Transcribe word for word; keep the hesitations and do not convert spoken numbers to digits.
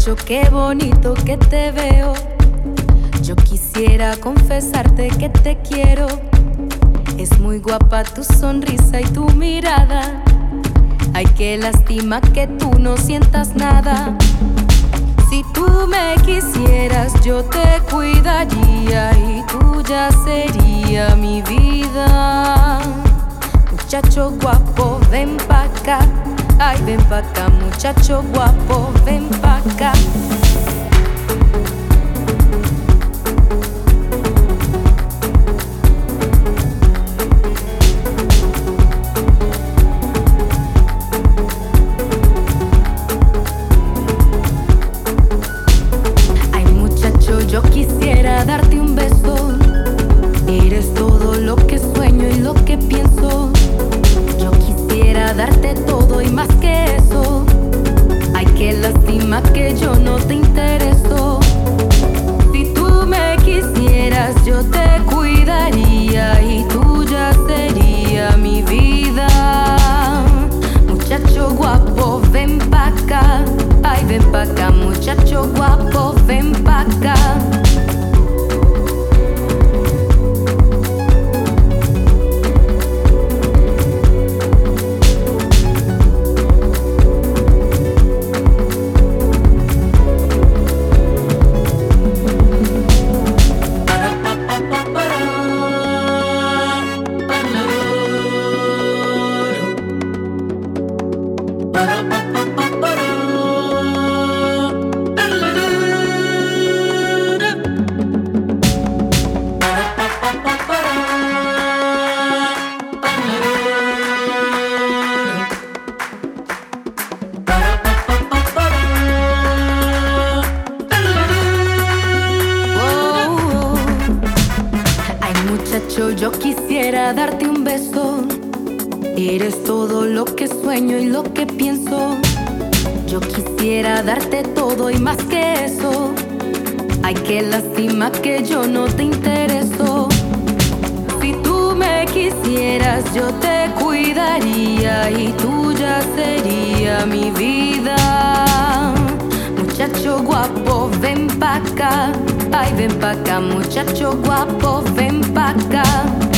Muchacho, qué bonito que te veo. Yo quisiera confesarte que te quiero. Es muy guapa tu sonrisa y tu mirada. Ay, qué lástima que tú no sientas nada. Si tú me quisieras, yo te cuidaría y tuya sería mi vida. Muchacho guapo, ven pa' acá. Ay, ven pa' acá, muchacho guapo, ven pa' acá. Ay, muchacho, yo quisiera darte un beso. Eres todo lo que sueño y lo que pienso. Yo quisiera darte todo y más que eso. Ay, qué lástima que yo no te intereso. Si tú me quisieras, yo te cuidaría y tuya sería mi vida. Muchacho guapo, ven pa' acá. Ay, ven pa' acá, muchacho guapo, ven pa' acá. Muchacho, yo quisiera darte un beso. Eres todo lo que sueño y lo que pienso. Yo quisiera darte todo y más que eso. Ay, qué lástima que yo no te intereso. Si tú me quisieras, yo te cuidaría y tuya sería mi vida. Muchacho guapo, ven pa' acá. Ay, ven pa' acá, muchacho guapo, ven pa' acá.